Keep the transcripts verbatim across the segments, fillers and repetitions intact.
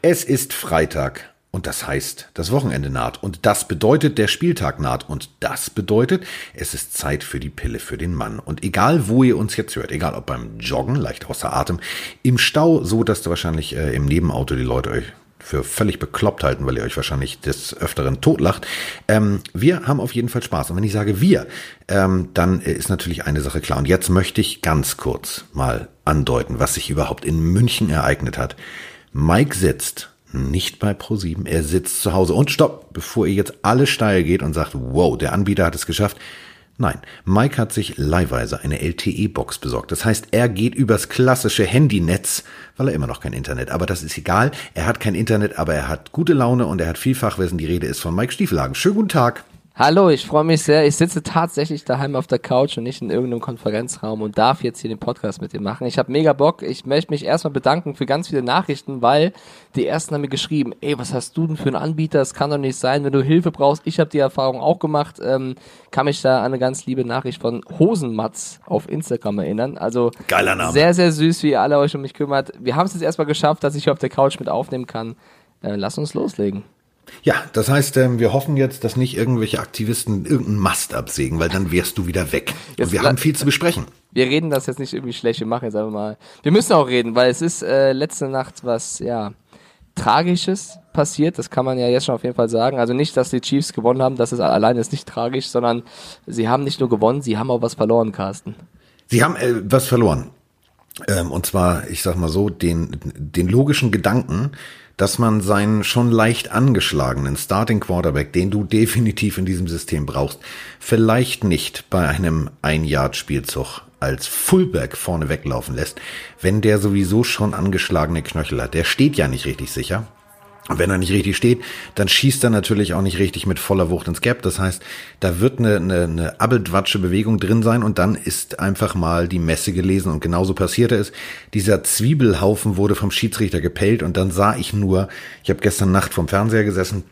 Es ist Freitag und das heißt, das Wochenende naht und das bedeutet, der Spieltag naht und das bedeutet, es ist Zeit für die Pille für den Mann. Und egal, wo ihr uns jetzt hört, egal ob beim Joggen, leicht außer Atem, im Stau, so dass du wahrscheinlich äh, im Nebenauto die Leute euch für völlig bekloppt halten, weil ihr euch wahrscheinlich des Öfteren totlacht. Ähm, wir haben auf jeden Fall Spaß. Und wenn ich sage wir, ähm, dann ist natürlich eine Sache klar. Und jetzt möchte ich ganz kurz mal andeuten, was sich überhaupt in München ereignet hat. Mike sitzt nicht bei ProSieben, er sitzt zu Hause. Und stopp, bevor ihr jetzt alle steil geht und sagt, wow, der Anbieter hat es geschafft. Nein, Mike hat sich leihweise eine L T E-Box besorgt. Das heißt, er geht übers klassische Handynetz, weil er immer noch kein Internet. Aber das ist egal, er hat kein Internet, aber er hat gute Laune und er hat viel Fachwissen. Die Rede ist von Mike Stiefelhagen. Schönen guten Tag. Hallo, ich freue mich sehr. Ich sitze tatsächlich daheim auf der Couch und nicht in irgendeinem Konferenzraum und darf jetzt hier den Podcast mit dir machen. Ich habe mega Bock. Ich möchte mich erstmal bedanken für ganz viele Nachrichten, weil die ersten haben mir geschrieben, ey, was hast du denn für einen Anbieter? Das kann doch nicht sein, wenn du Hilfe brauchst. Ich habe die Erfahrung auch gemacht. Ähm, kann mich da an eine ganz liebe Nachricht von Hosenmatz auf Instagram erinnern. Also geiler Name. Sehr, sehr süß, wie ihr alle euch um mich kümmert. Wir haben es jetzt erstmal geschafft, dass ich hier auf der Couch mit aufnehmen kann. Äh, lass uns loslegen. Ja, das heißt, ähm, wir hoffen jetzt, dass nicht irgendwelche Aktivisten irgendeinen Mast absägen, weil dann wärst du wieder weg. Jetzt und wir la- haben viel zu besprechen. Wir reden das jetzt nicht irgendwie schlecht, wir machen jetzt einfach mal. Wir müssen auch reden, weil es ist äh, letzte Nacht was, ja, Tragisches passiert, das kann man ja jetzt schon auf jeden Fall sagen. Also nicht, dass die Chiefs gewonnen haben, das ist alleine ist nicht tragisch, sondern sie haben nicht nur gewonnen, sie haben auch was verloren, Carsten. Sie haben äh, was verloren. Ähm, und zwar, ich sag mal so, den, den logischen Gedanken, dass man seinen schon leicht angeschlagenen Starting Quarterback, den du definitiv in diesem System brauchst, vielleicht nicht bei einem Ein-Yard-Spielzug als Fullback vorne weglaufen lässt, wenn der sowieso schon angeschlagene Knöchel hat. Der steht ja nicht richtig sicher. Und wenn er nicht richtig steht, dann schießt er natürlich auch nicht richtig mit voller Wucht ins Gap. Das heißt, da wird eine, eine, eine abbelwatsche Bewegung drin sein und dann ist einfach mal die Messe gelesen und genauso passierte es. Dieser Zwiebelhaufen wurde vom Schiedsrichter gepellt und dann sah ich nur, ich habe gestern Nacht vorm Fernseher gesessen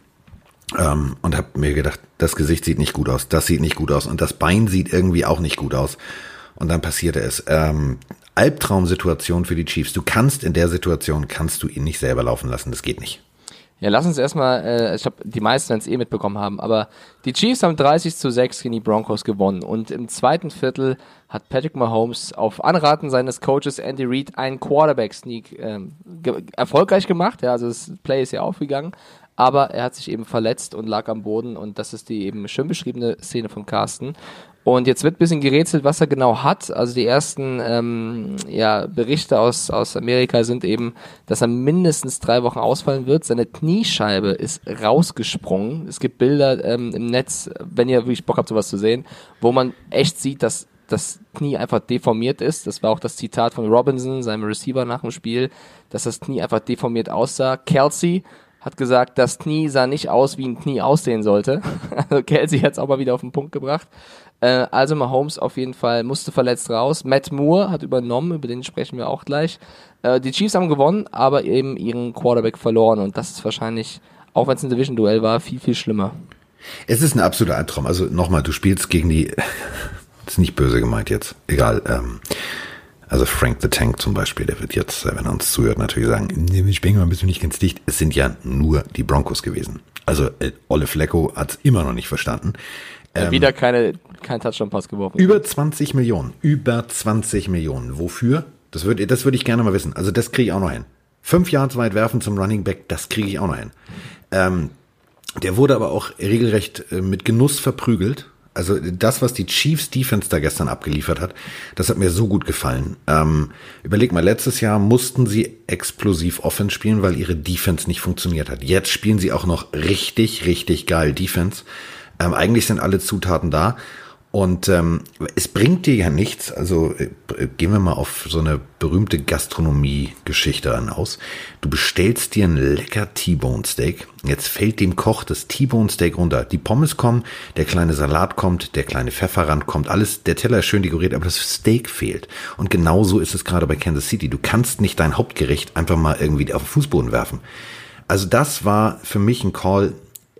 ähm, und habe mir gedacht, das Gesicht sieht nicht gut aus, das sieht nicht gut aus und das Bein sieht irgendwie auch nicht gut aus. Und dann passierte es. Ähm, Albtraumsituation für die Chiefs. Du kannst in der Situation, kannst du ihn nicht selber laufen lassen, das geht nicht. Ja, lass uns erstmal, äh, ich glaube, die meisten werden es eh mitbekommen haben, aber die Chiefs haben dreißig zu sechs gegen die Broncos gewonnen und im zweiten Viertel hat Patrick Mahomes auf Anraten seines Coaches Andy Reid einen Quarterback-Sneak ähm, ge- erfolgreich gemacht, ja, also das Play ist ja aufgegangen, aber er hat sich eben verletzt und lag am Boden und das ist die eben schön beschriebene Szene von Carsten. Und jetzt wird ein bisschen gerätselt, was er genau hat. Also die ersten ähm, ja, Berichte aus, aus Amerika sind eben, dass er mindestens drei Wochen ausfallen wird. Seine Kniescheibe ist rausgesprungen. Es gibt Bilder ähm, im Netz, wenn ihr wirklich Bock habt, sowas zu sehen, wo man echt sieht, dass das Knie einfach deformiert ist. Das war auch das Zitat von Robinson, seinem Receiver nach dem Spiel, dass das Knie einfach deformiert aussah. Kelsey hat gesagt, das Knie sah nicht aus, wie ein Knie aussehen sollte. Also Kelsey hat es auch mal wieder auf den Punkt gebracht. Äh, also Mahomes auf jeden Fall musste verletzt raus. Matt Moore hat übernommen, über den sprechen wir auch gleich. Äh, die Chiefs haben gewonnen, aber eben ihren Quarterback verloren. Und das ist wahrscheinlich, auch wenn es ein Division-Duell war, viel, viel schlimmer. Es ist ein absoluter Albtraum. Also nochmal, du spielst gegen die, das ist nicht böse gemeint jetzt, egal, ähm, also Frank the Tank zum Beispiel, der wird jetzt, wenn er uns zuhört, natürlich sagen, nee, Spengler, bist du nicht ganz dicht. Es sind ja nur die Broncos gewesen. Also äh, Olle Flecko hat es immer noch nicht verstanden. Ähm, wieder keine, kein Touchdown-Pass geworfen. Über zwanzig Millionen. Über zwanzig Millionen. Wofür? Das würde das würde ich gerne mal wissen. Also das kriege ich auch noch hin. Fünf Yards weit werfen zum Running Back, das kriege ich auch noch hin. Ähm, der wurde aber auch regelrecht äh, mit Genuss verprügelt. Also das, was die Chiefs Defense da gestern abgeliefert hat, das hat mir so gut gefallen. Ähm, überleg mal, letztes Jahr mussten sie explosiv Offense spielen, weil ihre Defense nicht funktioniert hat. Jetzt spielen sie auch noch richtig, richtig geil Defense. Ähm, eigentlich sind alle Zutaten da und ähm, es bringt dir ja nichts, also äh, gehen wir mal auf so eine berühmte Gastronomie-Geschichte an aus. Du bestellst dir ein lecker T-Bone Steak, jetzt fällt dem Koch das T-Bone Steak runter. Die Pommes kommen, der kleine Salat kommt, der kleine Pfefferrand kommt, alles, der Teller ist schön dekoriert, aber das Steak fehlt. Und genauso ist es gerade bei Kansas City. Du kannst nicht dein Hauptgericht einfach mal irgendwie auf den Fußboden werfen. Also das war für mich ein Call.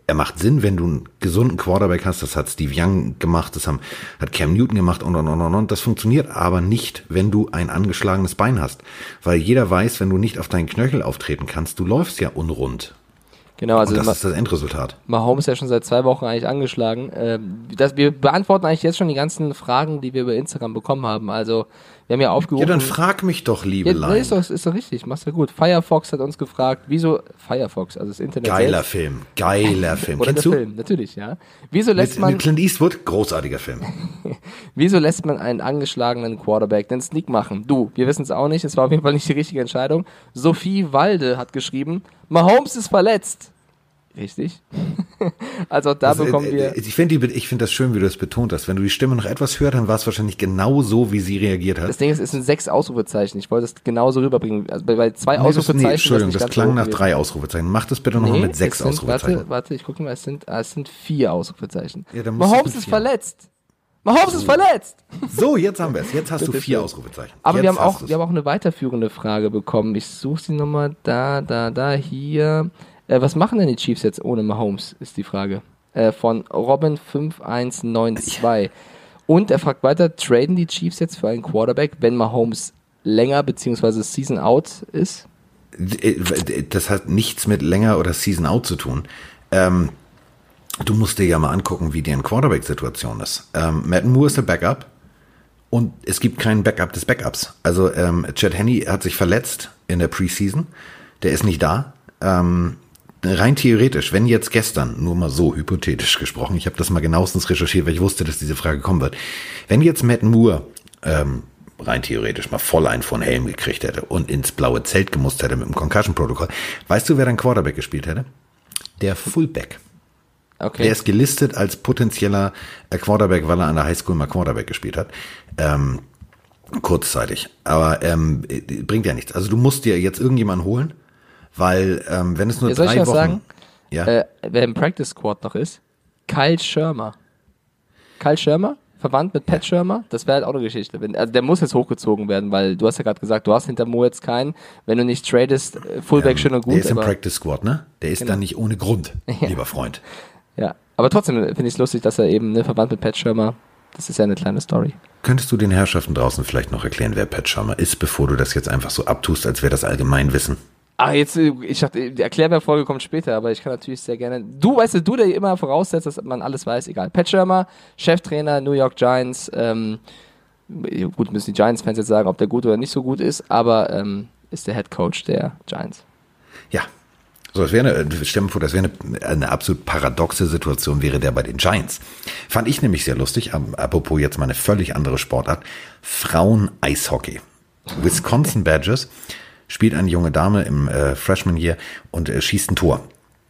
er macht Sinn, wenn du einen gesunden Quarterback hast. Das hat Steve Young gemacht, das haben, hat Cam Newton gemacht und, und, und, und, und. Das funktioniert aber nicht, wenn du ein angeschlagenes Bein hast. Weil jeder weiß, wenn du nicht auf deinen Knöchel auftreten kannst, du läufst ja unrund. Genau, also und das Ma- ist das Endresultat. Mahomes ist ja schon seit zwei Wochen eigentlich angeschlagen. Ähm, das, wir beantworten eigentlich jetzt schon die ganzen Fragen, die wir über Instagram bekommen haben. Also wir haben ja aufgerufen. Ja, dann frag mich doch, liebe ja, Lein. nee, ist doch, ist doch richtig, machst du gut. Firefox hat uns gefragt, wieso Firefox, also das Internet Geiler selbst. Film, geiler Film. Oder Kennst der du? Film, natürlich, ja. Wieso lässt Mit, man mit Clint Eastwood, großartiger Film. Wieso lässt man einen angeschlagenen Quarterback den Sneak machen? Du, wir wissen es auch nicht, es war auf jeden Fall nicht die richtige Entscheidung. Sophie Walde hat geschrieben, Mahomes ist verletzt. Richtig. Also da Also, bekommen äh, wir... Ich finde ich finde das schön, wie du das betont hast. Wenn du die Stimme noch etwas hörst, dann war es wahrscheinlich genau so, wie sie reagiert hat. Das Ding ist, es sind sechs Ausrufezeichen. Ich wollte es genauso rüberbringen. Also bei, bei zwei Nee, das, Ausrufezeichen... nee, Entschuldigung, das, das nicht klang ganz nach so drei Ausrufezeichen. Mach das bitte nochmal nee, mit sechs es sind, Ausrufezeichen. Warte, warte, ich gucke mal, es sind, ah, es sind vier Ausrufezeichen. Ja, dann musst du Mahomes ist vier. verletzt. Mahomes ist verletzt. So, jetzt haben wir es. Jetzt hast du Bitte vier schön. Ausrufezeichen. Aber jetzt wir haben, hast auch, du's. wir haben auch eine weiterführende Frage bekommen. Ich suche sie nochmal da, da, da, hier. Äh, was machen denn die Chiefs jetzt ohne Mahomes, ist die Frage. Äh, von Robin fünf eins neun zwei. Und er fragt weiter, traden die Chiefs jetzt für einen Quarterback, wenn Mahomes länger bzw. Season out ist? Das hat nichts mit länger oder Season Out zu tun. Ähm, du musst dir ja mal angucken, wie deren Quarterback-Situation ist. Ähm, Matt Moore ist der Backup und es gibt keinen Backup des Backups. Also ähm, Chad Henne hat sich verletzt in der Preseason. Der ist nicht da. Ähm, rein theoretisch, wenn jetzt gestern, nur mal so hypothetisch gesprochen, ich habe das mal genauestens recherchiert, weil ich wusste, dass diese Frage kommen wird. Wenn jetzt Matt Moore ähm, rein theoretisch mal voll einen von Helm gekriegt hätte und ins blaue Zelt gemusst hätte mit dem Concussion-Protokoll, weißt du, wer dann Quarterback gespielt hätte? Der Fullback. Okay. Der ist gelistet als potenzieller Quarterback, weil er an der Highschool mal Quarterback gespielt hat. Ähm, kurzzeitig. Aber ähm, bringt ja nichts. Also du musst dir jetzt irgendjemanden holen, weil ähm, wenn es nur Ja, soll drei ich was Wochen... sagen? Ja. Äh, wer im Practice Squad noch ist, Kyle Schirmer. Kyle Schirmer, verwandt mit Pat Schirmer, das wäre halt auch eine Geschichte. Wenn, also der muss jetzt hochgezogen werden, weil du hast ja gerade gesagt, du hast hinter Mo jetzt keinen. Wenn du nicht tradest, äh, Fullback ähm, schön und gut. Der ist im aber, Practice Squad, ne? Der ist Genau. da nicht ohne Grund, Ja. lieber Freund. ja, aber trotzdem finde ich es lustig, dass er eben ne, verwandt mit Pat Schirmer. Das ist ja eine kleine Story. Könntest du den Herrschaften draußen vielleicht noch erklären, wer Pat Schirmer ist, bevor du das jetzt einfach so abtust, als wäre das Allgemeinwissen? Ah, jetzt, äh, ich dachte, die Erklärfolge kommt später, aber ich kann natürlich sehr gerne. Du, weißt du, du, der immer voraussetzt, dass man alles weiß, egal. Pat Shurmur, Cheftrainer, New York Giants, ähm, gut, müssen die Giants-Fans jetzt sagen, ob der gut oder nicht so gut ist, aber ähm, ist der Head Coach der Giants. Ja. So, das wäre eine, stell mir vor, das wäre eine, eine absolut paradoxe Situation, wäre der bei den Giants. Fand ich nämlich sehr lustig, apropos jetzt mal eine völlig andere Sportart, Frauen-Eishockey. Wisconsin Badgers spielt eine junge Dame im äh, Freshman Year und äh, schießt ein Tor.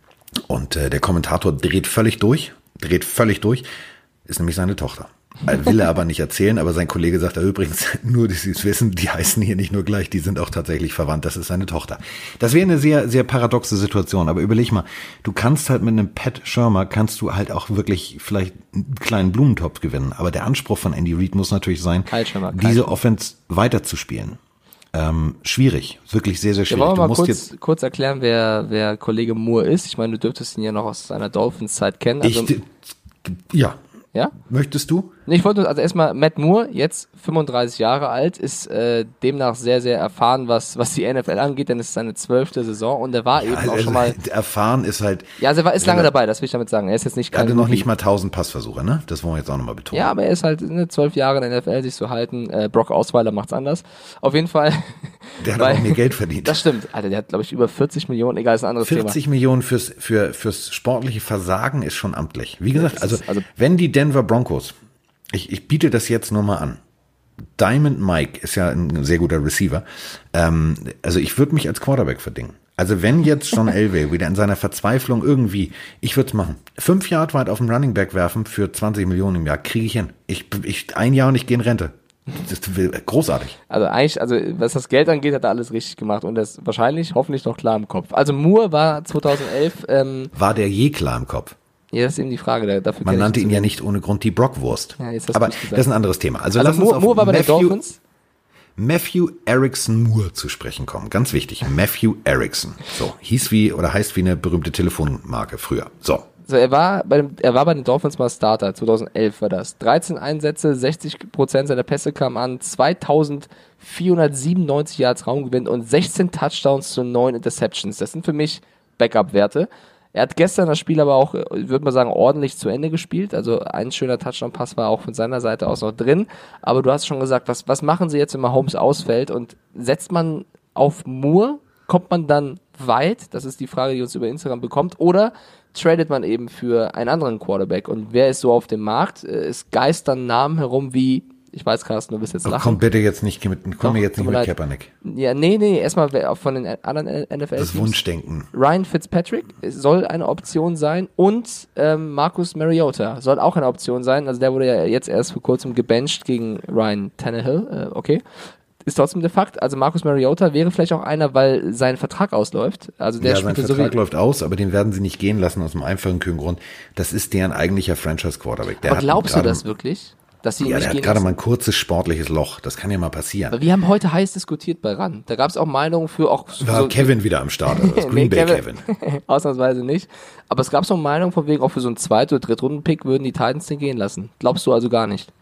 Und äh, der Kommentator dreht völlig durch, dreht völlig durch, ist nämlich seine Tochter. Er will er aber nicht erzählen, aber sein Kollege sagt er übrigens, nur, dass Sie es wissen, die heißen hier nicht nur gleich, die sind auch tatsächlich verwandt, das ist seine Tochter. Das wäre eine sehr, sehr paradoxe Situation, aber überleg mal, du kannst halt mit einem Pat Shurmur, kannst du halt auch wirklich vielleicht einen kleinen Blumentopf gewinnen, aber der Anspruch von Andy Reid muss natürlich sein, Shurmur, diese Offense weiterzuspielen. Ähm, schwierig, wirklich sehr, sehr schwierig. Ja, wollen wir du mal musst kurz, jetzt, kurz erklären, wer, wer Kollege Moore ist? Ich meine, du dürftest ihn ja noch aus seiner Dolphins-Zeit kennen. Also, ich, ja, ja? möchtest du? Nee, ich wollte also erstmal Matt Moore, jetzt fünfunddreißig Jahre alt, ist äh, demnach sehr, sehr erfahren, was, was die N F L angeht, denn es ist seine zwölfte Saison und er war eben Also, auch schon mal. erfahren ist halt, Ja, also er war, ist lange dabei, das will ich damit sagen. Er ist jetzt nicht er kein hatte noch Rookie. nicht mal tausend Passversuche, ne? Das wollen wir jetzt auch nochmal betonen. Ja, aber er ist halt ne, zwölf Jahre in der N F L sich zu halten. Äh, Brock Osweiler macht's anders. Auf jeden Fall. Der hat weil- auch mehr Geld verdient. Das stimmt. Alter, der hat, glaube ich, über vierzig Millionen, egal, ist ein anderes vierzig Millionen fürs, für, fürs sportliche Versagen ist schon amtlich. Wie gesagt, das also, ist- also- wenn die Denver Broncos, ich, ich biete das jetzt nur mal an, Diamond Mike ist ja ein sehr guter Receiver, ähm, also ich würde mich als Quarterback verdingen. Also wenn jetzt John Elway wieder in seiner Verzweiflung irgendwie, ich würde es machen, fünf Yard weit auf dem Running Back werfen für zwanzig Millionen im Jahr, kriege ich hin. Ich, ich, ein Jahr und ich gehe in Rente. Das ist großartig. Also eigentlich, also was das Geld angeht, hat er alles richtig gemacht und das wahrscheinlich, hoffentlich noch klar im Kopf. Also Moore war zweitausendelf, ähm, War der je klar im Kopf? ja, das ist eben die Frage. Da, dafür Man kenn ich nannte zu ihn ja wenig. nicht ohne Grund die Brockwurst. Ja, jetzt hast Aber du's gesagt. das ist ein anderes Thema. Also, Also lass uns Moore, auf Moore war bei den Matthew, Dolphins. Matthew Erickson Moore zu sprechen kommen. Ganz wichtig. Matthew Erickson. So, hieß wie oder heißt wie eine berühmte Telefonmarke früher. So. Also er war bei dem, er war bei den Dolphins mal Starter, zweitausendelf war das. dreizehn Einsätze, sechzig Prozent seiner Pässe kamen an, zweitausendvierhundertsiebenundneunzig Yards Raumgewinn und sechzehn Touchdowns zu neun Interceptions. Das sind für mich Backup-Werte. Er hat gestern das Spiel aber auch, würde man sagen, ordentlich zu Ende gespielt. Also ein schöner Touchdown-Pass war auch von seiner Seite aus noch drin. Aber du hast schon gesagt, was, was machen sie jetzt, wenn Mahomes ausfällt? Und setzt man auf Moore, kommt man dann weit? Das ist die Frage, die uns über Instagram bekommt. Oder tradet man eben für einen anderen Quarterback? Und wer ist so auf dem Markt? Es geistern Namen herum wie, ich weiß, Carsten, du bist jetzt lachen. Komm bitte jetzt nicht mit, komm mir jetzt nicht mit Kaepernick. Ja, nee, nee, erstmal von den anderen N F L. Das Wunschdenken. Ryan Fitzpatrick soll eine Option sein und ähm, Marcus Mariota soll auch eine Option sein. Also der wurde ja jetzt erst vor kurzem gebencht gegen Ryan Tannehill. Äh, okay. Ist trotzdem der Fakt. Also Marcus Mariota wäre vielleicht auch einer, weil sein Vertrag ausläuft. Also der ja, sein Vertrag so läuft aus, aber den werden sie nicht gehen lassen aus dem einfachen kühlen Grund. Das ist deren eigentlicher Franchise-Quarterback. Aber glaubst du das wirklich? Dass sie ja, nicht der gehen hat gerade lassen? mal ein kurzes sportliches Loch. Das kann ja mal passieren. Aber wir haben heute heiß diskutiert bei R A N. Da gab es auch Meinungen für auch War so Kevin wieder am Start, also das Green nee, Bay Kevin, Kevin. Ausnahmsweise nicht. Aber es gab so Meinungen von wegen, auch für so einen Zweit- oder Drittrunden-Pick würden die Titans den gehen lassen. Glaubst du also gar nicht?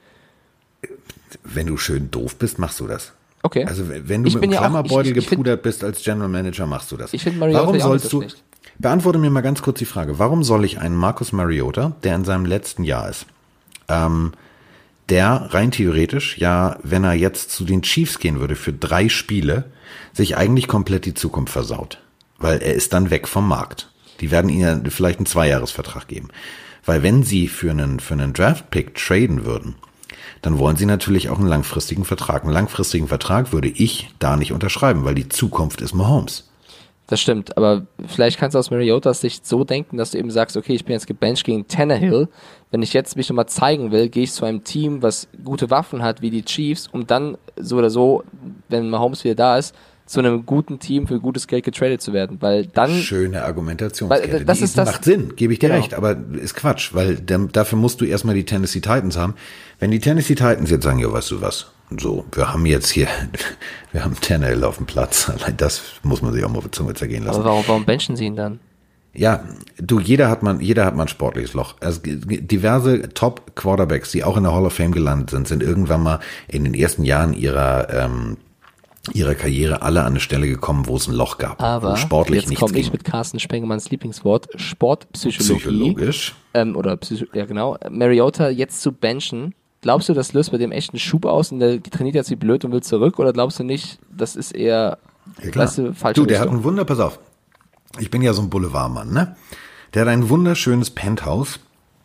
Wenn du schön doof bist, machst du das. Okay. Also wenn du Ich mit bin dem ja auch- Klammerbeutel ich- ich find- gepudert bist als General Manager, machst du das. Ich finde Mariota Warum ja auch nicht sollst so du, schlecht. beantworte mir mal ganz kurz die Frage, warum soll ich einen Marcus Mariota, der in seinem letzten Jahr ist, ähm, der rein theoretisch, ja, wenn er jetzt zu den Chiefs gehen würde für drei Spiele, sich eigentlich komplett die Zukunft versaut. Weil er ist dann weg vom Markt. Die werden ihm ja vielleicht einen Zweijahresvertrag geben. Weil wenn sie für einen, für einen Draft-Pick traden würden, dann wollen sie natürlich auch einen langfristigen Vertrag. Einen langfristigen Vertrag würde ich da nicht unterschreiben, weil die Zukunft ist Mahomes. Das stimmt, aber vielleicht kannst du aus Mariotas Sicht so denken, dass du eben sagst, okay, ich bin jetzt gebencht gegen Tannehill. Wenn ich jetzt mich nochmal zeigen will, gehe ich zu einem Team, was gute Waffen hat, wie die Chiefs, um dann so oder so, wenn Mahomes wieder da ist, zu einem guten Team für gutes Geld getradet zu werden, weil dann... Schöne Argumentationskette. Weil, das die, ist die das, macht Sinn, gebe ich dir genau. recht, aber ist Quatsch, weil dem, dafür musst du erstmal die Tennessee Titans haben. Wenn die Tennessee Titans jetzt sagen, ja, weißt du was, so, wir haben jetzt hier, wir haben Tannehill auf dem Platz, allein das muss man sich auch mal auf die Zunge zergehen lassen. Aber warum, warum benchen sie ihn dann? Ja, du, jeder hat man, jeder hat mal ein sportliches Loch. Also diverse Top-Quarterbacks, die auch in der Hall of Fame gelandet sind, sind irgendwann mal in den ersten Jahren ihrer ähm, ihrer Karriere alle an eine Stelle gekommen, wo es ein Loch gab. Aber wo sportlich jetzt nichts komme ich ging. mit Carsten Spengemanns Lieblingswort, Sportpsychologie. Psychologisch. Ähm, oder Psycho ja genau. Mariota jetzt zu benchen. Glaubst du, das löst bei dem echt einen Schub aus und der trainiert jetzt wie blöd und will zurück? Oder glaubst du nicht, das ist eher, Ja, klar. weißt du, falsche Du, der hat Richtung? ein Wunder, pass auf. Ich bin ja so ein Boulevardmann, ne? Der hat ein wunderschönes Penthouse.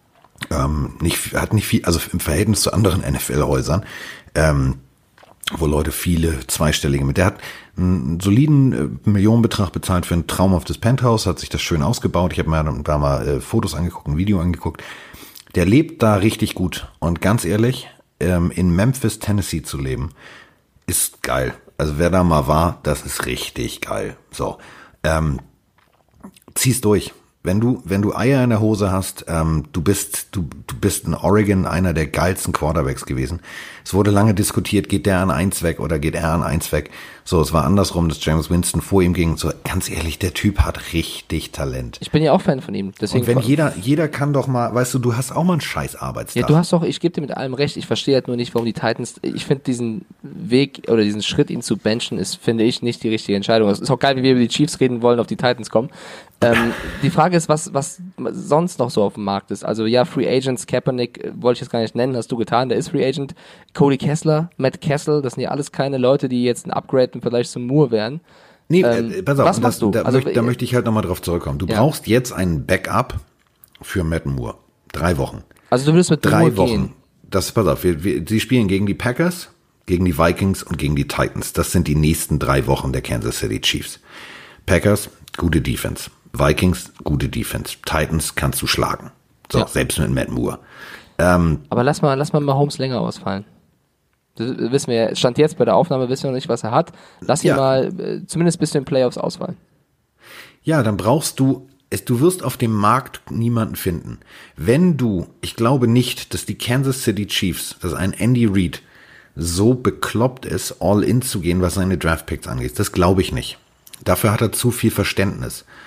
Ähm, nicht, hat nicht viel, also im Verhältnis zu anderen N F L-Häusern, ähm, wo Leute viele zweistellige mit. Der hat einen soliden äh, Millionenbetrag bezahlt für ein traumhaftes Penthouse, hat sich das schön ausgebaut. Ich habe mir da mal äh, Fotos angeguckt, ein Video angeguckt. Der lebt da richtig gut. Und ganz ehrlich, ähm, in Memphis, Tennessee zu leben, ist geil. Also wer da mal war, das ist richtig geil. So, ähm, zieh's durch. Wenn du, wenn du Eier in der Hose hast, ähm, du bist, du, du bist in Oregon einer der geilsten Quarterbacks gewesen. Es wurde lange diskutiert, geht der an eins weg oder geht er an eins weg? So, es war andersrum, dass James Winston vor ihm ging. So, ganz ehrlich, der Typ hat richtig Talent. Ich bin ja auch Fan von ihm. Deswegen Und wenn jeder, jeder kann doch mal, weißt du, du hast auch mal einen scheiß Arbeitstag. Ja, du hast doch, ich gebe dir mit allem recht, ich verstehe halt nur nicht, warum die Titans, ich finde diesen Weg oder diesen Schritt, ihn zu benchen, ist, finde ich, nicht die richtige Entscheidung. Es ist auch geil, wie wir über die Chiefs reden wollen, auf die Titans kommen. Ähm, die Frage ist, was, was sonst noch so auf dem Markt ist. Also ja, Free Agents, Kaepernick, äh, wollte ich jetzt gar nicht nennen, hast du getan, der ist Free Agent. Cody Kessler, Matt Kessel, das sind ja alles keine Leute, die jetzt ein Upgrade im Vergleich zum Moore wären. Nee, Ähm, äh, pass auf, was das, machst du? Da, Also, möcht, da äh, möchte ich halt nochmal drauf zurückkommen. Du ja. brauchst jetzt einen Backup für Matt Moore. Drei Wochen. Also du würdest mit Drei Moore Wochen. gehen. Das, pass auf, wir, wir, sie spielen gegen die Packers, gegen die Vikings und gegen die Titans. Das sind die nächsten drei Wochen der Kansas City Chiefs. Packers, gute Defense. Vikings, gute Defense. Titans kannst du schlagen. So, Ja. selbst mit Matt Moore. Ähm, Aber lass mal, lass mal Mahomes länger ausfallen. Das wissen wir ja, Stand jetzt bei der Aufnahme wissen wir noch nicht, was er hat. Lass ihn Ja. mal äh, zumindest bis zu den Playoffs ausfallen. Ja, dann brauchst du es, du wirst auf dem Markt niemanden finden. Wenn du, ich glaube nicht, dass die Kansas City Chiefs, dass ein Andy Reid so bekloppt ist, all in zu gehen, was seine Draftpicks angeht. Das glaube ich nicht. Dafür hat er zu viel Verständnis.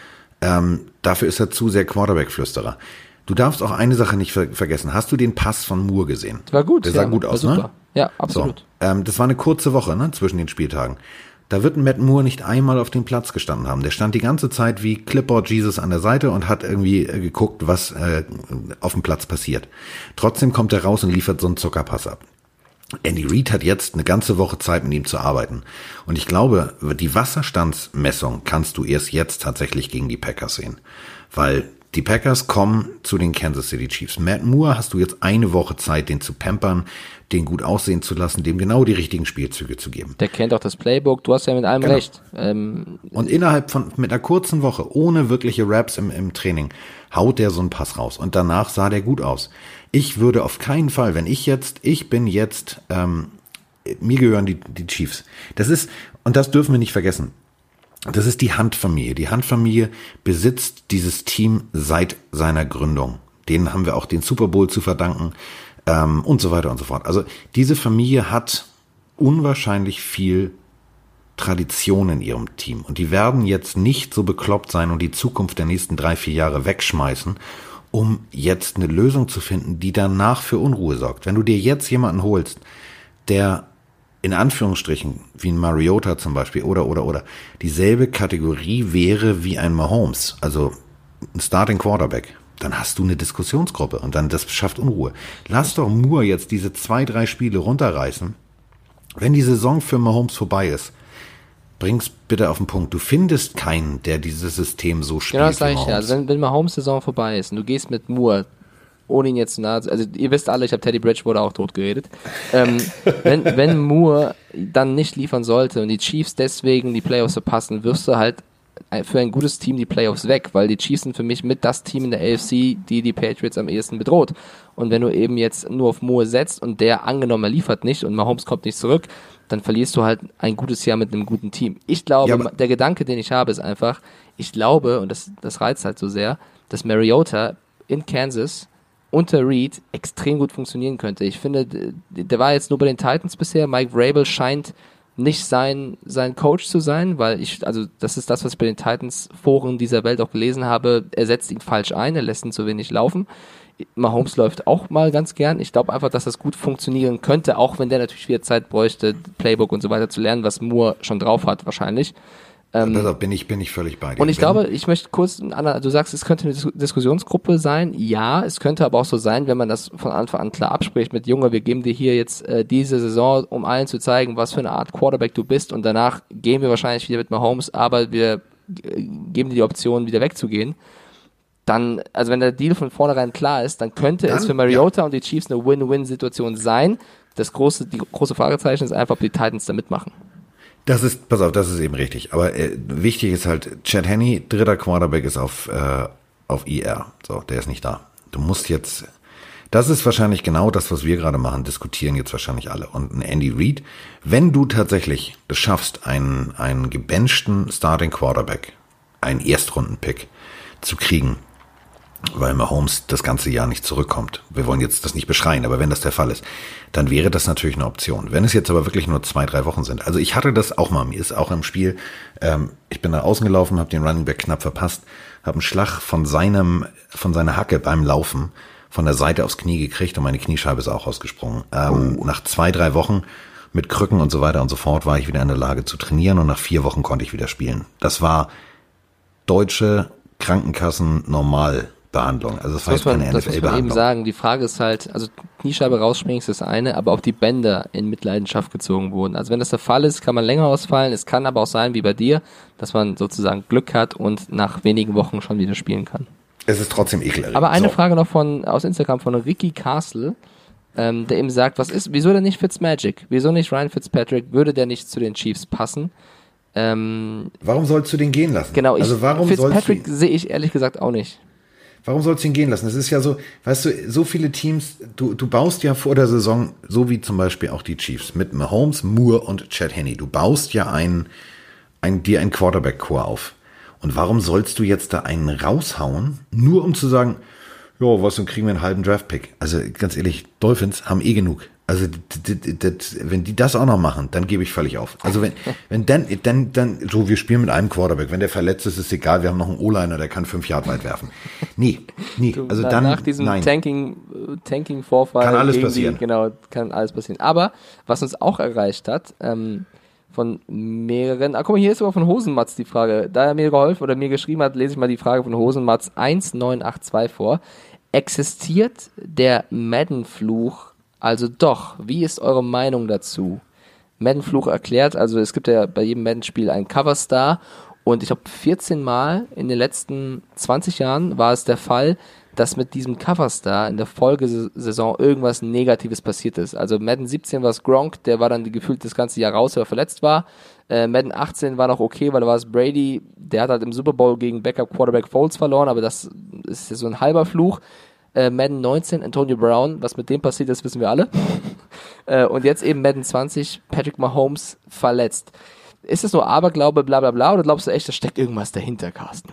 Ähm, dafür ist er zu sehr Quarterback-Flüsterer. Du darfst auch eine Sache nicht ver- vergessen. Hast du den Pass von Moore gesehen? Das war gut. Der sah ja, gut aus, super. ne? Ja, absolut. So, ähm, das war eine kurze Woche, ne, zwischen den Spieltagen. Da wird Matt Moore nicht einmal auf dem Platz gestanden haben. Der stand die ganze Zeit wie Clipboard Jesus an der Seite und hat irgendwie äh, geguckt, was äh, auf dem Platz passiert. Trotzdem kommt er raus und liefert so einen Zuckerpass ab. Andy Reid hat jetzt eine ganze Woche Zeit, mit ihm zu arbeiten. Und ich glaube, die Wasserstandsmessung kannst du erst jetzt tatsächlich gegen die Packers sehen. Weil die Packers kommen zu den Kansas City Chiefs. Matt Moore hast du jetzt eine Woche Zeit, den zu pampern, den gut aussehen zu lassen, dem genau die richtigen Spielzüge zu geben. Der kennt auch das Playbook, du hast ja mit allem genau. recht. Ähm, und innerhalb von, mit einer kurzen Woche, ohne wirkliche Raps im, im Training, haut der so einen Pass raus. Und danach sah der gut aus. Ich würde auf keinen Fall, wenn ich jetzt, ich bin jetzt, ähm, mir gehören die, die Chiefs. Das ist, und das dürfen wir nicht vergessen, das ist die Hunt-Familie. Die Hunt-Familie besitzt dieses Team seit seiner Gründung. Denen haben wir auch den Super Bowl zu verdanken ähm, und so weiter und so fort. Also diese Familie hat unwahrscheinlich viel Tradition in ihrem Team. Und die werden jetzt nicht so bekloppt sein und die Zukunft der nächsten drei, vier Jahre wegschmeißen, um jetzt eine Lösung zu finden, die danach für Unruhe sorgt. Wenn du dir jetzt jemanden holst, der in Anführungsstrichen, wie ein Mariota zum Beispiel, oder, oder, oder, dieselbe Kategorie wäre wie ein Mahomes, also ein Starting Quarterback, dann hast du eine Diskussionsgruppe und dann, das schafft Unruhe. Lass doch Moore jetzt diese zwei, drei Spiele runterreißen. Wenn die Saison für Mahomes vorbei ist, bring's bitte auf den Punkt. Du findest keinen, der dieses System so spielt. Genau, das sage ich ja. Also wenn, wenn Mahomes Saison vorbei ist und du gehst mit Moore, ohne ihn jetzt zu nahe, also ihr wisst alle, ich habe Teddy Bridgewater auch tot geredet. Ähm, wenn, wenn Moore dann nicht liefern sollte und die Chiefs deswegen die Playoffs verpassen, wirst du halt für ein gutes Team die Playoffs weg, weil die Chiefs sind für mich mit das Team in der A F C, die die Patriots am ehesten bedroht. Und wenn du eben jetzt nur auf Moore setzt und der angenommen, er liefert nicht und Mahomes kommt nicht zurück, dann verlierst du halt ein gutes Jahr mit einem guten Team. Ich glaube, ja, der Gedanke, den ich habe, ist einfach, ich glaube, und das, das reizt halt so sehr, dass Mariota in Kansas unter Reid extrem gut funktionieren könnte. Ich finde, der war jetzt nur bei den Titans bisher. Mike Vrabel scheint nicht sein, sein Coach zu sein, weil ich, also das ist das, was ich bei den Titans-Foren dieser Welt auch gelesen habe. Er setzt ihn falsch ein, er lässt ihn zu wenig laufen. Mahomes läuft auch mal ganz gern. Ich glaube einfach, dass das gut funktionieren könnte, auch wenn der natürlich wieder Zeit bräuchte, Playbook und so weiter zu lernen, was Moore schon drauf hat wahrscheinlich. Ähm, da bin ich, bin ich völlig bei dir. Und ich glaube, ich möchte kurz, Anna, du sagst, es könnte eine Diskussionsgruppe sein. Ja, es könnte aber auch so sein, wenn man das von Anfang an klar abspricht mit Junge, wir geben dir hier jetzt äh, diese Saison, um allen zu zeigen, was für eine Art Quarterback du bist und danach gehen wir wahrscheinlich wieder mit Mahomes, aber wir äh, geben dir die Option, wieder wegzugehen. Dann, also wenn der Deal von vornherein klar ist, dann könnte dann, es für Mariota ja. und die Chiefs eine Win-Win-Situation sein. Das große, die große Fragezeichen ist einfach, ob die Titans da mitmachen. Das ist, pass auf, das ist eben richtig. Aber äh, wichtig ist halt, Chad Henne, dritter Quarterback, ist auf, äh, auf I R. So, der ist nicht da. Du musst jetzt, das ist wahrscheinlich genau das, was wir gerade machen, diskutieren jetzt wahrscheinlich alle. Und ein Andy Reid, wenn du tatsächlich es schaffst, einen, einen gebenchten Starting Quarterback, einen Erstrunden-Pick zu kriegen, weil Mahomes das ganze Jahr nicht zurückkommt. Wir wollen jetzt das nicht beschreien, aber wenn das der Fall ist, dann wäre das natürlich eine Option. Wenn es jetzt aber wirklich nur zwei, drei Wochen sind. Also ich hatte das auch mal, mir ist auch im Spiel, ähm, ich bin nach außen gelaufen, habe den Running Back knapp verpasst, habe einen Schlag von seinem, von seiner Hacke beim Laufen von der Seite aufs Knie gekriegt und meine Kniescheibe ist auch ausgesprungen. Ähm, oh. Nach zwei, drei Wochen mit Krücken und so weiter und so fort war ich wieder in der Lage zu trainieren und nach vier Wochen konnte ich wieder spielen. Das war deutsche Krankenkassen normal. Behandlung. Also das war jetzt keine N F L-Behandlung. Das muss man eben sagen. Die Frage ist halt, also Kniescheibe rausspringen ist das eine, aber auch die Bänder in Mitleidenschaft gezogen wurden. Also wenn das der Fall ist, kann man länger ausfallen. Es kann aber auch sein, wie bei dir, dass man sozusagen Glück hat und nach wenigen Wochen schon wieder spielen kann. Es ist trotzdem ekelerregend. Aber eine so. Frage noch von aus Instagram von Ricky Castle, ähm, der eben sagt, was ist, wieso denn nicht Fitzmagic? Wieso nicht Ryan Fitzpatrick? Würde der nicht zu den Chiefs passen? Ähm, warum sollst du den gehen lassen? Genau, ich, also warum Fitzpatrick sehe ich ehrlich gesagt auch nicht. Warum sollst du ihn gehen lassen? Das ist ja so, weißt du, so viele Teams, du, du baust ja vor der Saison, so wie zum Beispiel auch die Chiefs, mit Mahomes, Moore und Chad Henne. Du baust ja ein, ein, dir ein Quarterback-Core auf. Und warum sollst du jetzt da einen raushauen, nur um zu sagen, ja, was, dann kriegen wir einen halben Draft-Pick. Also ganz ehrlich, Dolphins haben eh genug. Also d- d- d- wenn die das auch noch machen, dann gebe ich völlig auf. Also wenn wenn dann dann dann so, wir spielen mit einem Quarterback, wenn der verletzt ist, ist egal, wir haben noch einen O-Liner, der kann fünf Yard weit werfen. Nee, nee, Du, also na, dann nach diesem nein. Tanking Tanking Vorfall Kann alles gegen passieren. Die, genau, kann alles passieren. Aber was uns auch erreicht hat, ähm, von mehreren, ah guck mal, hier ist sogar von Hosenmatz die Frage, da er mir geholfen oder mir geschrieben hat, lese ich mal die Frage von Hosenmatz eins neun acht zwei vor. Existiert der Madden-Fluch also doch? Wie ist eure Meinung dazu? Madden-Fluch erklärt, also es gibt ja bei jedem Madden-Spiel einen Coverstar und ich glaube vierzehn Mal in den letzten zwanzig Jahren war es der Fall, dass mit diesem Coverstar in der Folgesaison irgendwas Negatives passiert ist. Also Madden siebzehn war es Gronk, der war dann gefühlt das ganze Jahr raus, weil er verletzt war. Äh, Madden achtzehn war noch okay, weil da war es Brady, der hat halt im Super Bowl gegen Backup-Quarterback Foles verloren, aber das ist ja so ein halber Fluch. Äh, Madden neunzehn, Antonio Brown, was mit dem passiert ist, wissen wir alle. äh, und jetzt eben Madden zwanzig, Patrick Mahomes verletzt. Ist es nur Aberglaube, bla bla bla, oder glaubst du echt, da steckt irgendwas dahinter, Carsten?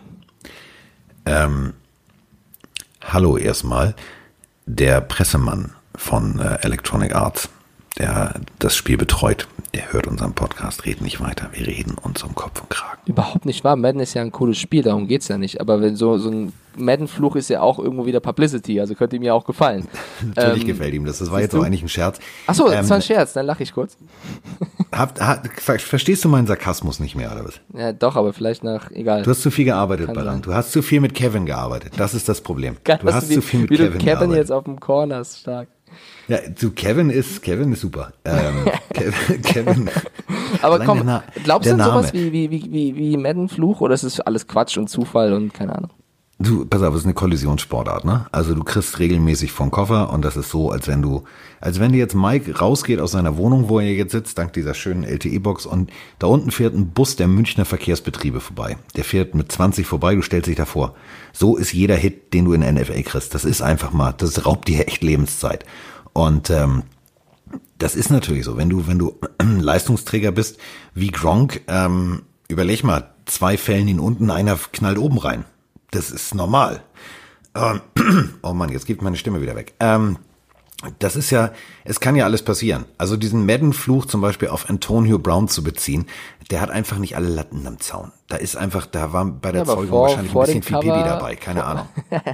Ähm, hallo erstmal, der Pressemann von äh, Electronic Arts, der das Spiel betreut, der hört unseren Podcast, redet nicht weiter, wir reden uns um Kopf und Kragen. Überhaupt nicht wahr, Madden ist ja ein cooles Spiel, darum geht's ja nicht, aber wenn so, so ein Madden-Fluch ist ja auch irgendwo wieder Publicity, also könnte ihm ja auch gefallen. Natürlich ähm, gefällt ihm das, das war jetzt auch eigentlich ein Scherz. Achso, das ähm, war ein Scherz, dann lache ich kurz. Hab, hab, verstehst du meinen Sarkasmus nicht mehr, oder was? Ja, doch, aber vielleicht nach, egal. Du hast zu viel gearbeitet, Kann Baran. sein. Du hast zu viel mit Kevin gearbeitet. Das ist das Problem. Geil, Du dass hast wie, zu viel mit wie Kevin du Kevin gearbeitet. jetzt auf dem Corner ist stark. Ja, du, Kevin ist, Kevin ist super. Ähm, Kevin, Kevin. Aber Allein komm, der Na- glaubst du der an sowas Name. wie, wie, wie, wie, wie Madden-Fluch oder ist es alles Quatsch und Zufall und keine Ahnung? Du, pass auf, es ist eine Kollisionssportart, ne? Also du kriegst regelmäßig vom Koffer und das ist so, als wenn du, als wenn dir jetzt Mike rausgeht aus seiner Wohnung, wo er jetzt sitzt, dank dieser schönen L T E-Box und da unten fährt ein Bus der Münchner Verkehrsbetriebe vorbei. Der fährt mit zwanzig vorbei, du stellst dich davor. So ist jeder Hit, den du in der N F L kriegst. Das ist einfach mal, das raubt dir echt Lebenszeit. Und ähm, das ist natürlich so, wenn du, wenn du Leistungsträger bist wie Gronk, ähm, überleg mal, zwei fällen ihn unten, einer knallt oben rein. Das ist normal. Ähm, oh Mann, jetzt gibt meine Stimme wieder weg. Ähm, das ist ja, es kann ja alles passieren. Also diesen Madden-Fluch zum Beispiel auf Antonio Brown zu beziehen, der hat einfach nicht alle Latten am Zaun. Da ist einfach, da war bei der Ja, aber Zeugung vor- wahrscheinlich ein vor bisschen dem viel Pipi Cover- dabei, keine Ahnung.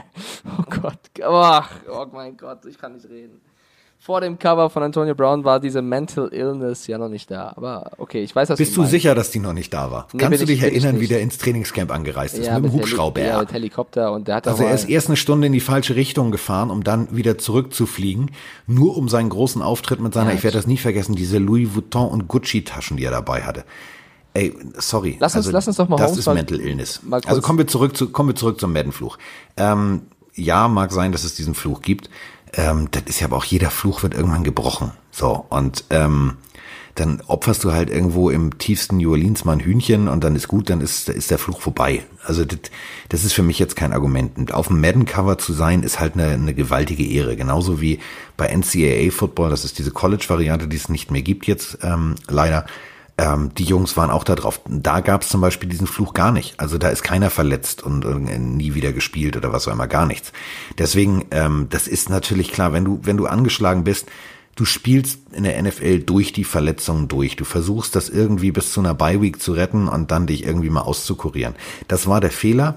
Oh Gott, ach, oh mein Gott, ich kann nicht reden. Vor dem Cover von Antonio Brown war diese Mental Illness ja noch nicht da. Aber okay, ich weiß, was Bist du meinst. sicher, dass die noch nicht da war? Nee, Kannst bin du ich- dich bin ich erinnern, wie nicht. der ins Trainingscamp angereist ist? Ja, mit dem Heli- Hubschrauber. Ja, mit Helikopter und der hat Also auch er mal, ist erst eine Stunde in die falsche Richtung gefahren, um dann wieder zurückzufliegen, nur um seinen großen Auftritt mit seiner, Ja, ich werde das nie vergessen, diese Louis Vuitton und Gucci Taschen, die er dabei hatte. Ey, sorry. Lass uns- also, lass uns doch mal Das Holmes ist mal- Mental Illness. mal kurz- Also kommen wir zurück zu, kommen wir zurück zum Madden-Fluch. Ähm, ja, mag sein, dass es diesen Fluch gibt. Ähm, das ist ja aber auch, jeder Fluch wird irgendwann gebrochen. So, und ähm, dann opferst du halt irgendwo im tiefsten New Orleans mal ein Hühnchen und dann ist gut, dann ist, ist der Fluch vorbei. Also das, das ist für mich jetzt kein Argument. Und auf dem Madden-Cover zu sein, ist halt eine, eine gewaltige Ehre. Genauso wie bei N C A A-Football, das ist diese College-Variante, die es nicht mehr gibt jetzt, ähm, leider. Ähm, die Jungs waren auch da drauf. Da gab es zum Beispiel diesen Fluch gar nicht. Also da ist keiner verletzt und äh, nie wieder gespielt oder was auch immer, gar nichts. Deswegen, ähm, das ist natürlich klar, wenn du, wenn du angeschlagen bist, du spielst in der N F L durch die Verletzungen durch. Du versuchst das irgendwie bis zu einer Bye-Week zu retten und dann dich irgendwie mal auszukurieren. Das war der Fehler.